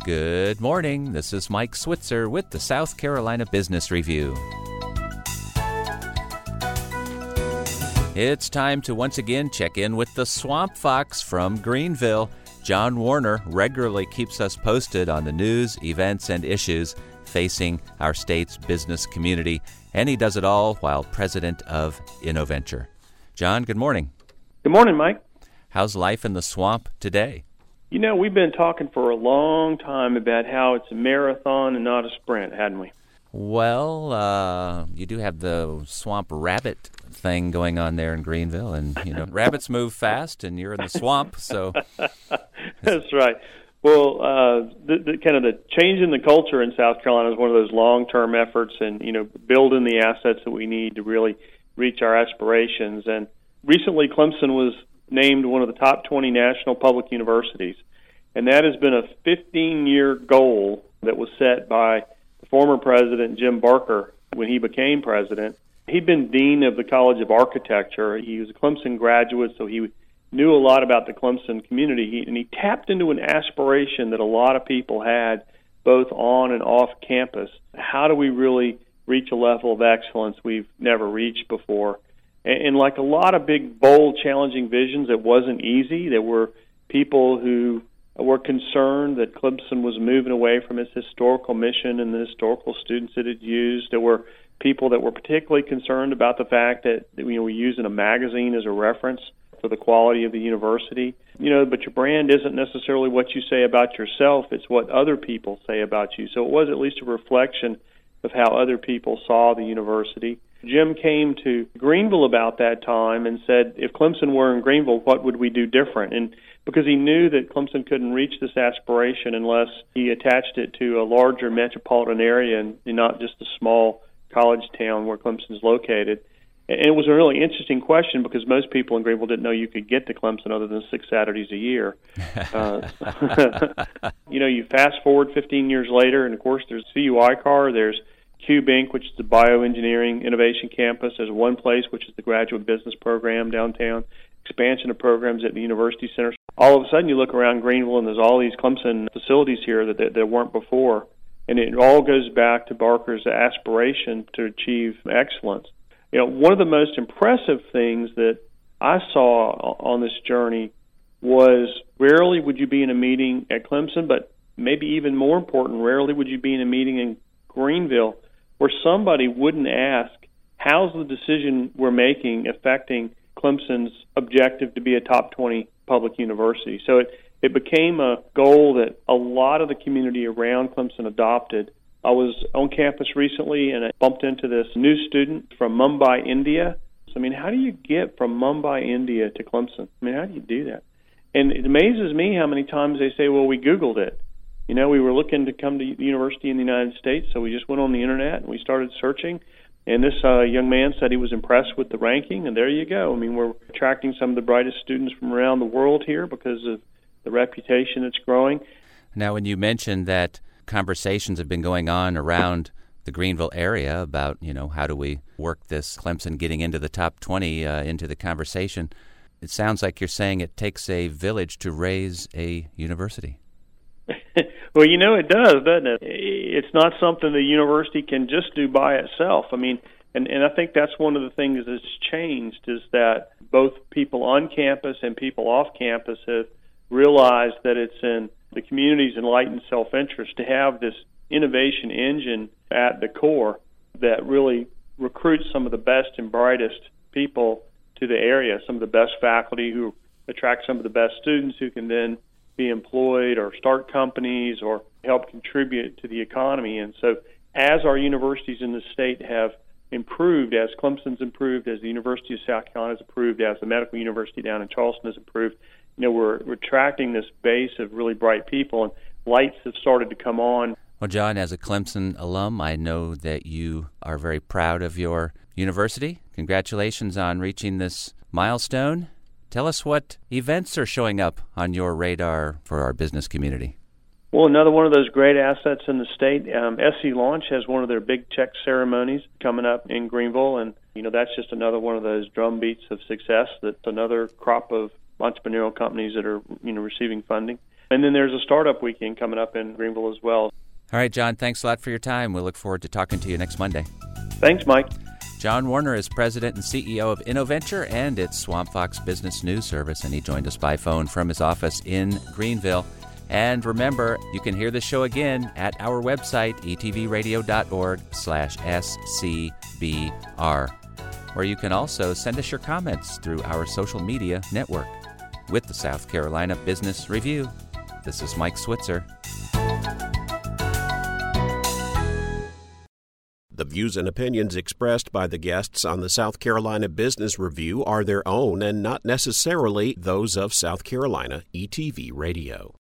Good morning. This is Mike Switzer with the South Carolina Business Review. It's time to once again check in with the Swamp Fox from Greenville. John Warner regularly keeps us posted on the news, events, and issues facing our state's business community, and he does it all while president of InnoVenture. John, good morning. Good morning, Mike. How's life in the swamp today? You know, we've been talking for a long time about how it's a marathon and not a sprint, hadn't we? Well, you do have the swamp rabbit thing going on there in Greenville, and, you know, rabbits move fast, and you're in the swamp, so... That's right. Well, the kind of the change in the culture in South Carolina is one of those long-term efforts and, you know, building the assets that we need to really reach our aspirations. And recently, Clemson was named one of the top 20 national public universities. And that has been a 15-year goal that was set by the former president, Jim Barker, when he became president. He'd been dean of the College of Architecture. He was a Clemson graduate, so he knew a lot about the Clemson community. And he tapped into an aspiration that a lot of people had, both on and off campus. How do we really reach a level of excellence we've never reached before? And like a lot of big, bold, challenging visions, it wasn't easy. There were people who were concerned that Clemson was moving away from its historical mission and the historical students that it used. There were people that were particularly concerned about the fact that, you know, we're using a magazine as a reference for the quality of the university. You know, but your brand isn't necessarily what you say about yourself. It's what other people say about you. So it was at least a reflection of how other people saw the university. Jim came to Greenville about that time and said, if Clemson were in Greenville, what would we do different? And because he knew that Clemson couldn't reach this aspiration unless he attached it to a larger metropolitan area and not just a small college town where Clemson's located. And it was a really interesting question because most people in Greenville didn't know you could get to Clemson other than 6 Saturdays a year. You know, you fast forward 15 years later, and of course there's CU-ICAR, there's Cube Inc., which is the bioengineering innovation campus. There's One Place, which is the graduate business program downtown, expansion of programs at the university center. All of a sudden you look around Greenville and there's all these Clemson facilities here that weren't before. And it all goes back to Barker's aspiration to achieve excellence. You know, one of the most impressive things that I saw on this journey was rarely would you be in a meeting at Clemson, but maybe even more important, rarely would you be in a meeting in Greenville where somebody wouldn't ask, how's the decision we're making affecting Clemson's objective to be a top 20 public university? So it became a goal that a lot of the community around Clemson adopted. I was on campus recently and I bumped into this new student from Mumbai, India. So, I mean, how do you get from Mumbai, India to Clemson? I mean, how do you do that? And it amazes me how many times they say, well, we Googled it. You know, we were looking to come to the university in the United States, so we just went on the Internet and we started searching. And this young man said he was impressed with the ranking, and there you go. I mean, we're attracting some of the brightest students from around the world here because of the reputation that's growing. Now, when you mentioned that conversations have been going on around the Greenville area about, you know, how do we work this Clemson getting into the top 20 into the conversation, it sounds like you're saying it takes a village to raise a university. Well, you know, it does, doesn't it? It's not something the university can just do by itself. I mean, and I think that's one of the things that's changed is that both people on campus and people off campus have realized that it's in the community's enlightened self-interest to have this innovation engine at the core that really recruits some of the best and brightest people to the area, some of the best faculty who attract some of the best students who can then be employed or start companies or help contribute to the economy. And so as our universities in the state have improved, as Clemson's improved, as the University of South Carolina has improved, as the Medical University down in Charleston has improved, you know, we're attracting this base of really bright people, and lights have started to come on. Well, John, as a Clemson alum, I know that you are very proud of your university. Congratulations on reaching this milestone. Tell us what events are showing up on your radar for our business community. Well, another one of those great assets in the state, SC Launch has one of their big check ceremonies coming up in Greenville, and you know that's just another one of those drumbeats of success. That's another crop of entrepreneurial companies that are receiving funding. And then there's a startup weekend coming up in Greenville as well. All right, John, thanks a lot for your time. We look forward to talking to you next Monday. Thanks, Mike. John Warner is president and CEO of InnoVenture and its Swamp Fox Business News Service, and he joined us by phone from his office in Greenville. And remember, you can hear the show again at our website, etvradio.org/SCBR, where you can also send us your comments through our social media network. With the South Carolina Business Review, this is Mike Switzer. The views and opinions expressed by the guests on the South Carolina Business Review are their own and not necessarily those of South Carolina ETV Radio.